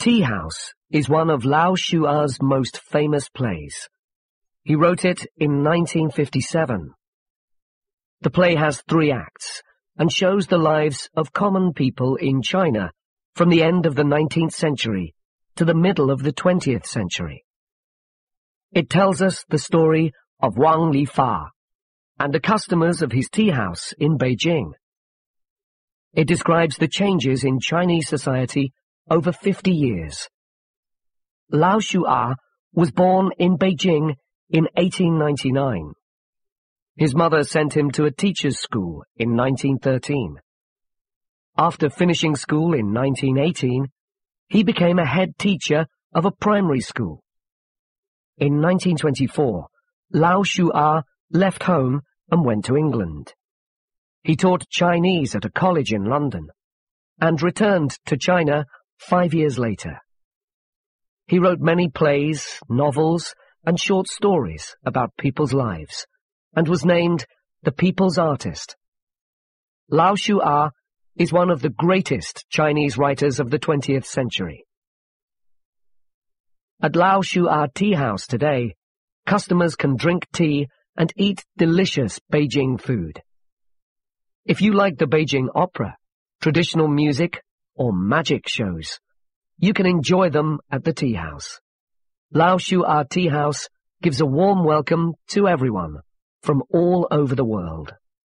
Tea House is one of Lao Shua's most famous plays. He wrote it in 1957. The play has 3 acts and shows the lives of common people in China from the end of the 19th century to the middle of the 20th century. It tells us the story of Wang Lifa and the customers of his tea house in Beijing. It describes the changes in Chinese society over 50 years. Lao Shua was born in Beijing in 1899. His mother sent him to a teacher's school in 1913. After finishing school in 1918, he became a head teacher of a primary school. In 1924, Lao Shua left home and went to England. He taught Chinese at a college in London and returned to China 5 years later. He wrote many plays, novels, and short stories about people's lives, and was named the People's Artist. Lao Shua is one of the greatest Chinese writers of the 20th century. At Lao Shua Tea House today, customers can drink tea and eat delicious Beijing food. If you like the Beijing opera, traditional music, or magic shows, you can enjoy them at the tea house. Lao Shua Tea House gives a warm welcome to everyone from all over the world.